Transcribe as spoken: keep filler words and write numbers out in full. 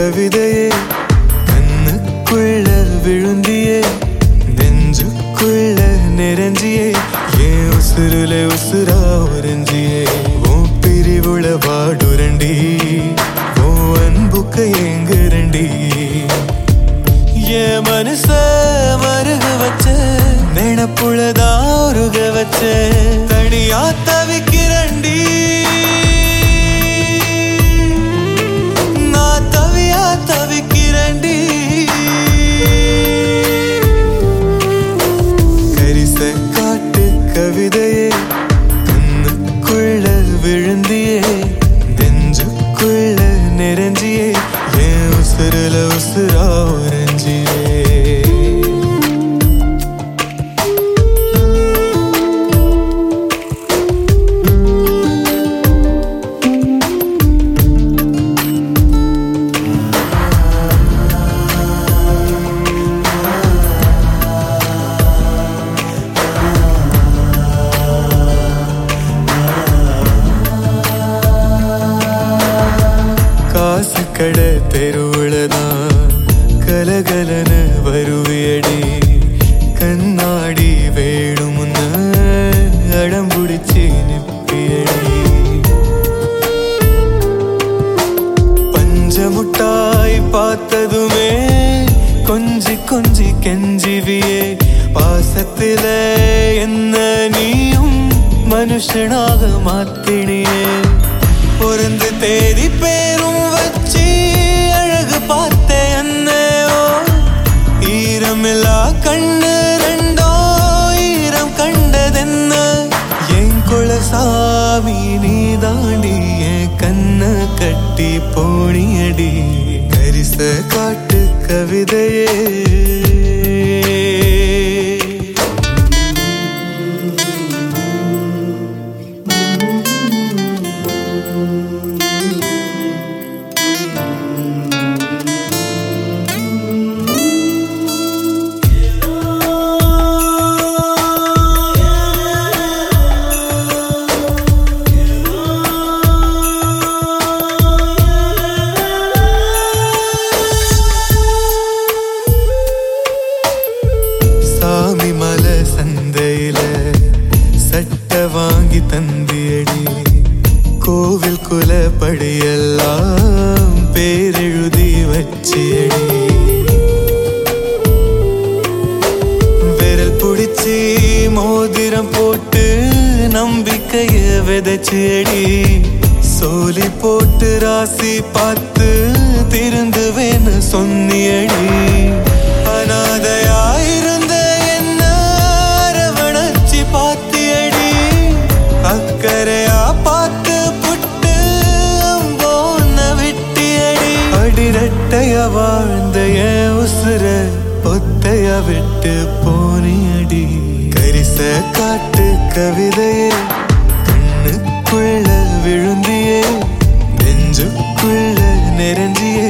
கவிதையே கண்ணுக்குள்ள விழுந்தியே நெஞ்சுக்குள்ள நிறைஞ்சியே ஏன் உசுருல உசுரா உறிஞ்சியே உன் பிரிவுள வாடுரண்டி உன் அன்புக்கு ஏங்குரண்டி ஏன் மனச மருக வச்ச நினப்புள்ளதா உருக வச்ச தனியா தவிக்கிறண்டி நான் தவியா தவிக்கிறண்டி கரிச காட்டு கவிதையே கண்ணுக்குள்ள விழுந்தியே நெஞ்சுக்குள்ள நிறைஞ்சியே ஏன் உசுருல உசுரா உறிஞ்சியே காசு கடை தெருவுளதான் கலகலன வருவியடி கண்ணாடி வேணுமுன்ன அடம்புடிச்சி நிப்பியடி பஞ்சமுட்டாய் பார்த்ததுமே கொஞ்சி கொஞ்சி கெஞ்சிவியே பாசத்தில என்ன நீயும் மனுஷனாக மாத்தினியே பொருந்து தேடி பேரும் வச்சு அழகு பார்த்த என்னோ ஈரமில்லா கண்ணு ரெண்டோ ஈரம் கண்டதென்ன என் குலசாமி நீ தாண்டி என் கண்ண கட்டி போனியடி கரிச காட்டு கவிதையே சாமி மலை சந்தையில சட்ட வாங்கி தந்தியடி கோவில் குலப்படியெல்லாம் பேரெழுதி வச்சியடி விரல் புடிச்சி மோதிரம் போட்டு நம்பிக்கைய விதைச்சியடி சோலி போட்டு ராசி பார்த்து திருந்துவேன்னு சொன்னியடி அனாதையாயிருந்த என்ன அரவணைச்சி பாத்தியடி அக்கறையா பார்த்து புட்டு அம்போன்ன விட்டியடி அடிரட்டைய வாழ்ந்த என் உசுர ஒத்தைய விட்டு போனியடி கரிச காட்டு கவிதையே கண்ணுக்குள்ள விழுந்தியே நெஞ்சுக்குள்ள நிறைஞ்சியே